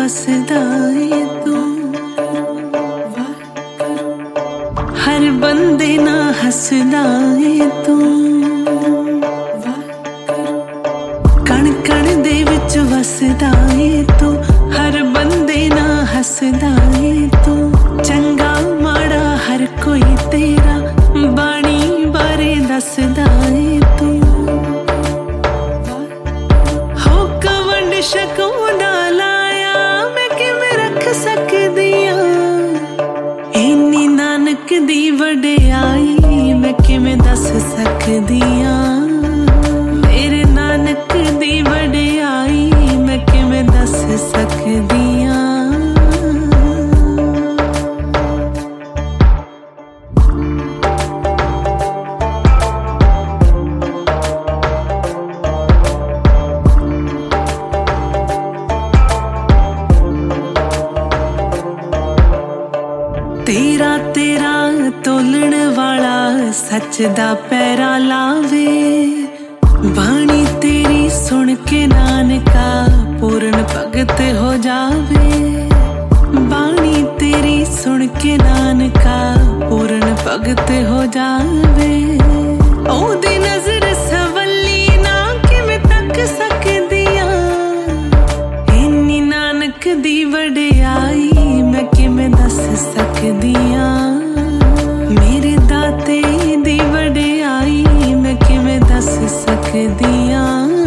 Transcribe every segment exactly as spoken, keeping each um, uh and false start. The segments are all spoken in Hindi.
वसदा है तू, हर बंदे ना हसदा है तू, कण कण दे विच वसदा है तू, हर बंदे ना हसदा है तू, चंगा माड़ा हर कोई तेरा बाणी बारे दसदा है तू, हो कवंड शकौंदा लाया मैं किवें रख सकदियां, इन्नी नानक दी वडियाई मैं किवें दस सकदियां, मेरे नानक दी वडियाई मैं किवें दस सकदियां। तेरा तेरा तोलण वाला सच दा पैरा लावे, बाणी तेरी सुन के नानका पूर्ण भगत हो जावे, बाणी तेरी सुन के नानका पूर्ण भगत हो जावे, ओदी नजर सवली ना किवें तक सकदियां, इन्नी नानक दी वडियाई मैं किवें दस सकदियां, मेरे दाते दी वडियाई मैं किवें दस सकदियां।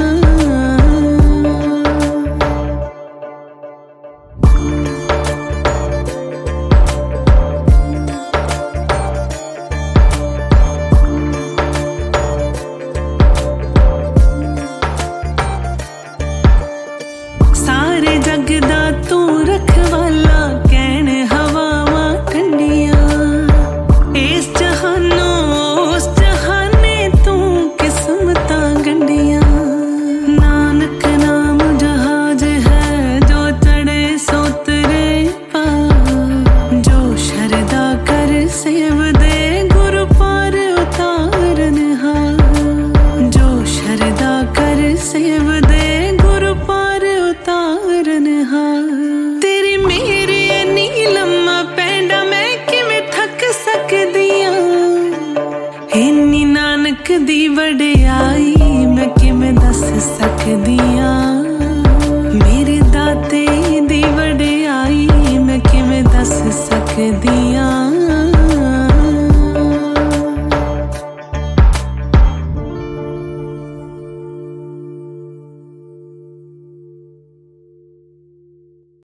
सारे जग दा तू रखवाला कहण हवावां ठंडियां, इस जहानों उस जहाने तू किस्मतां गंढियां, नानक नाम जहाज है जो चढ़े सोतरे पा, जो शरदा कर सेव दे गुरु पार उतारन हा, जो शरदा कर सेव दे गुरु पार उतारन हा, तेरी मेरी इन्नी लम्मा पैंडा मैं किवें थक सकदियां, इन्नी नानक दी वडियाई मैं किवें दस सकदियां।